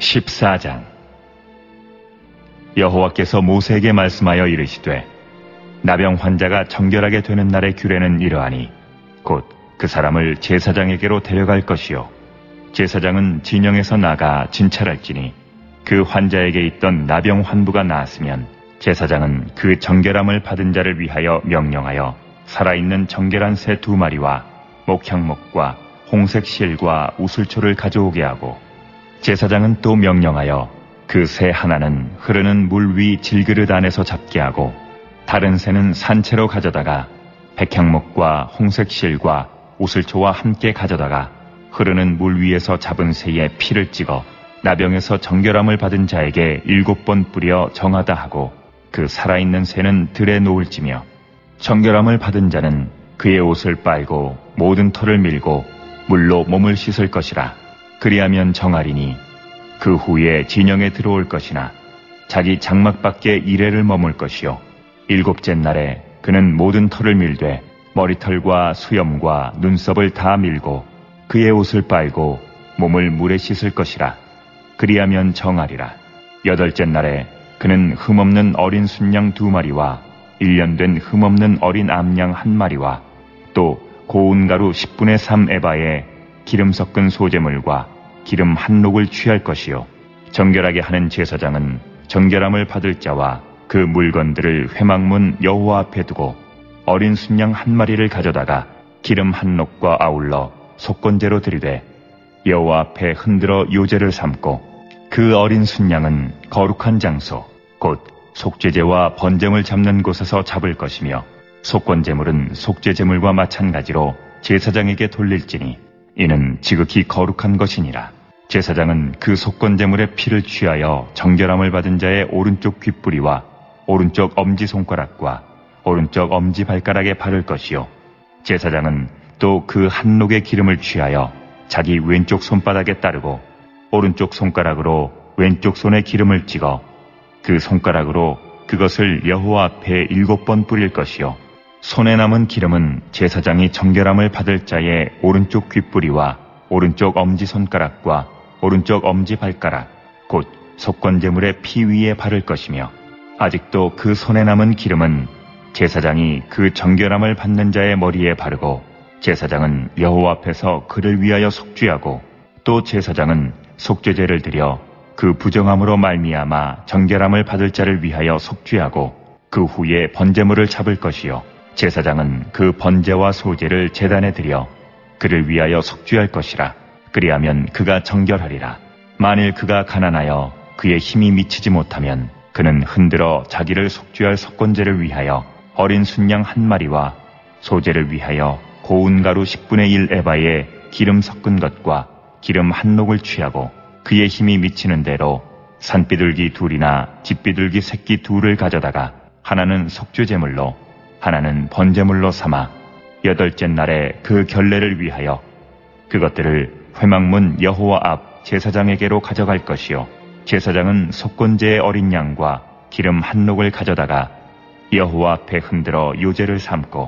14장. 여호와께서 모세에게 말씀하여 이르시되 나병 환자가 정결하게 되는 날의 규례는 이러하니 곧 그 사람을 제사장에게로 데려갈 것이요 제사장은 진영에서 나가 진찰할지니 그 환자에게 있던 나병 환부가 나았으면 제사장은 그 정결함을 받은 자를 위하여 명령하여 살아있는 정결한 새 2마리와 목향목과 홍색 실과 우슬초를 가져오게 하고 제사장은 또 명령하여 그 새 하나는 흐르는 물 위 질그릇 안에서 잡게 하고 다른 새는 산채로 가져다가 백향목과 홍색 실과 우슬초와 함께 가져다가 흐르는 물 위에서 잡은 새의 피를 찍어 나병에서 정결함을 받은 자에게 7번 뿌려 정하다 하고 그 살아있는 새는 들에 놓을지며 정결함을 받은 자는 그의 옷을 빨고 모든 털을 밀고 물로 몸을 씻을 것이라. 그리하면 정하리니 그 후에 진영에 들어올 것이나 자기 장막 밖에 이레를 머물 것이요 7째 날에 그는 모든 털을 밀되 머리털과 수염과 눈썹을 다 밀고 그의 옷을 빨고 몸을 물에 씻을 것이라. 그리하면 정하리라. 8째 날에 그는 흠없는 어린 순양 2마리와 1년 된 흠없는 어린 암양 1마리와 또 고운 가루 10분의 3 에바에 기름 섞은 소재물과 기름 1녹을 취할 것이요 정결하게 하는 제사장은 정결함을 받을 자와 그 물건들을 회막문 여호와 앞에 두고 어린 순양 1마리를 가져다가 기름 1녹과 아울러 속건제로 드리되 여호와 앞에 흔들어 요제를 삼고 그 어린 순양은 거룩한 장소 곧 속죄제와 번제물 잡는 곳에서 잡을 것이며 속건제물은 속죄제물과 마찬가지로 제사장에게 돌릴지니 이는 지극히 거룩한 것이니라. 제사장은 그 속건제물의 피를 취하여 정결함을 받은 자의 오른쪽 귓뿌리와 오른쪽 엄지손가락과 오른쪽 엄지발가락에 바를 것이요 제사장은 또 그 1녹의 기름을 취하여 자기 왼쪽 손바닥에 따르고 오른쪽 손가락으로 왼쪽 손에 기름을 찍어 그 손가락으로 그것을 여호와 앞에 7번 뿌릴 것이요 손에 남은 기름은 제사장이 정결함을 받을 자의 오른쪽 귓뿌리와 오른쪽 엄지손가락과 오른쪽 엄지발가락 곧 속건제물의 피 위에 바를 것이며 아직도 그 손에 남은 기름은 제사장이 그 정결함을 받는 자의 머리에 바르고 제사장은 여호와 앞에서 그를 위하여 속죄하고 또 제사장은 속죄제를 드려 그 부정함으로 말미암아 정결함을 받을 자를 위하여 속죄하고 그 후에 번제물을 잡을 것이요 제사장은 그 번제와 소제를 제단에 드려 그를 위하여 속죄할 것이라. 그리하면 그가 정결하리라. 만일 그가 가난하여 그의 힘이 미치지 못하면 그는 흔들어 자기를 속죄할 속건제를 위하여 어린 순양 1마리와 소제를 위하여 고운 가루 10분의 1 에바에 기름 섞은 것과 기름 1녹을 취하고 그의 힘이 미치는 대로 산비둘기 2이나 집비둘기 새끼 2를 가져다가 하나는 속죄제물로 하나는 번제물로 삼아 8째 날에 그 결례를 위하여 그것들을 회막문 여호와 앞 제사장에게로 가져갈 것이요 제사장은 속건제의 어린 양과 기름 1녹을 가져다가 여호와 앞에 흔들어 요제를 삼고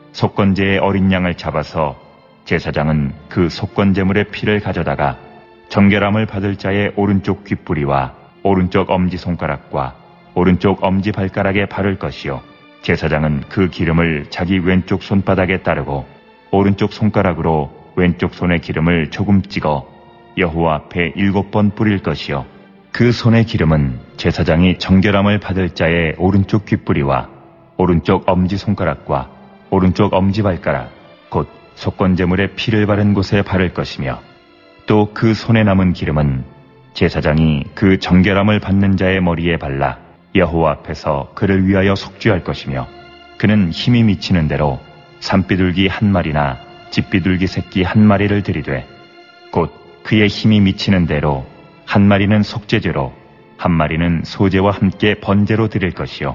속건제의 어린 양을 잡아서 제사장은 그 속건제물의 피를 가져다가 정결함을 받을 자의 오른쪽 귓뿌리와 오른쪽 엄지손가락과 오른쪽 엄지발가락에 바를 것이요 제사장은 그 기름을 자기 왼쪽 손바닥에 따르고 오른쪽 손가락으로 왼쪽 손에 기름을 조금 찍어 여호와 앞에 7번 뿌릴 것이요 그 손의 기름은 제사장이 정결함을 받을 자의 오른쪽 귓뿌리와 오른쪽 엄지손가락과 오른쪽 엄지발가락 곧 속건제물의 피를 바른 곳에 바를 것이며 또 그 손에 남은 기름은 제사장이 그 정결함을 받는 자의 머리에 발라 여호와 앞에서 그를 위하여 속죄할 것이며 그는 힘이 미치는 대로 산비둘기 1마리나 집비둘기 새끼 1마리를 드리되 곧 그의 힘이 미치는 대로 1마리는 속죄제로 1마리는 소제와 함께 번제로 드릴 것이요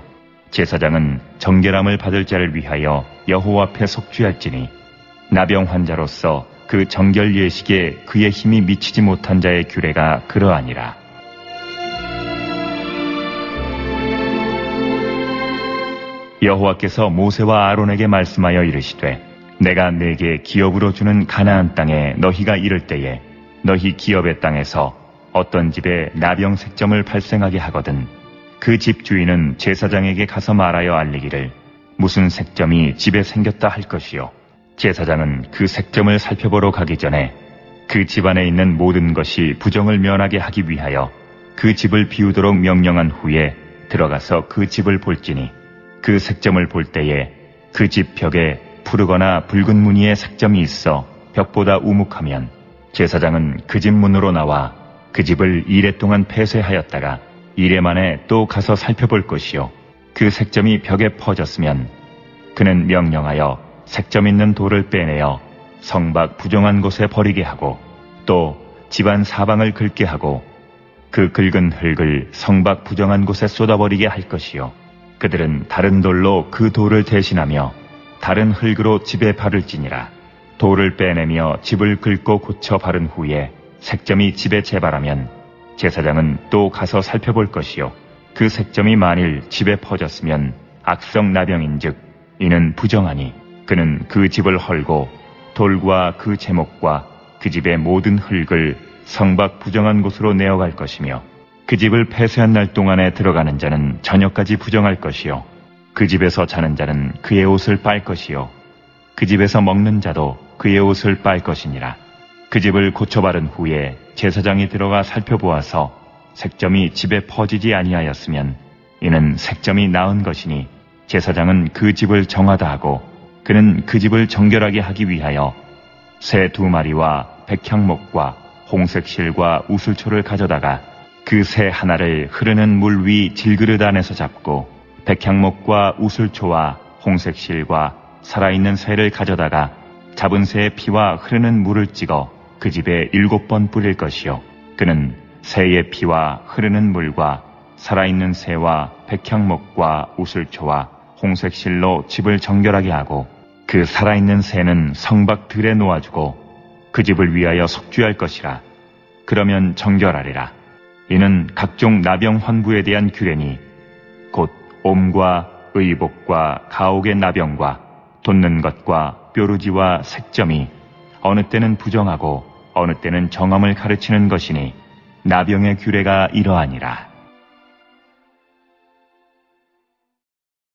제사장은 정결함을 받을 자를 위하여 여호와 앞에 속죄할지니 나병 환자로서 그 정결 예식에 그의 힘이 미치지 못한 자의 규례가 그러하니라. 여호와께서 모세와 아론에게 말씀하여 이르시되 내가 네게 기업으로 주는 가나안 땅에 너희가 이를 때에 너희 기업의 땅에서 어떤 집에 나병 색점을 발생하게 하거든 그 집 주인은 제사장에게 가서 말하여 알리기를 무슨 색점이 집에 생겼다 할 것이요. 제사장은 그 색점을 살펴보러 가기 전에 그 집안에 있는 모든 것이 부정을 면하게 하기 위하여 그 집을 비우도록 명령한 후에 들어가서 그 집을 볼지니 그 색점을 볼 때에 그 집 벽에 푸르거나 붉은 무늬의 색점이 있어 벽보다 우묵하면 제사장은 그 집 문으로 나와 그 집을 이레 동안 폐쇄하였다가 이레 만에 또 가서 살펴볼 것이요. 그 색점이 벽에 퍼졌으면 그는 명령하여 색점 있는 돌을 빼내어 성밖 부정한 곳에 버리게 하고 또 집안 사방을 긁게 하고 그 긁은 흙을 성밖 부정한 곳에 쏟아버리게 할 것이요. 그들은 다른 돌로 그 돌을 대신하며 다른 흙으로 집에 바를지니라. 돌을 빼내며 집을 긁고 고쳐 바른 후에 색점이 집에 재발하면 제사장은 또 가서 살펴볼 것이요. 그 색점이 만일 집에 퍼졌으면 악성 나병인즉 이는 부정하니 그는 그 집을 헐고 돌과 그 제목과 그 집의 모든 흙을 성밖 부정한 곳으로 내어갈 것이며 그 집을 폐쇄한 날 동안에 들어가는 자는 저녁까지 부정할 것이요. 그 집에서 자는 자는 그의 옷을 빨 것이요. 그 집에서 먹는 자도 그의 옷을 빨 것이니라. 그 집을 고쳐바른 후에 제사장이 들어가 살펴보아서 색점이 집에 퍼지지 아니하였으면 이는 색점이 나은 것이니 제사장은 그 집을 정하다 하고 그는 그 집을 정결하게 하기 위하여 새 2마리와 백향목과 홍색 실과 우슬초를 가져다가 그 새 하나를 흐르는 물 위 질그릇 안에서 잡고 백향목과 우슬초와 홍색 실과 살아있는 새를 가져다가 잡은 새의 피와 흐르는 물을 찍어 그 집에 7번 뿌릴 것이요. 그는 새의 피와 흐르는 물과 살아있는 새와 백향목과 우슬초와 홍색 실로 집을 정결하게 하고 그 살아있는 새는 성밖 들에 놓아주고 그 집을 위하여 속죄할 것이라. 그러면 정결하리라. 이는 각종 나병 환부에 대한 규례니 곧 옴과 의복과 가옥의 나병과 돋는 것과 뾰루지와 색점이 어느 때는 부정하고 어느 때는 정함을 가르치는 것이니 나병의 규례가 이러하니라.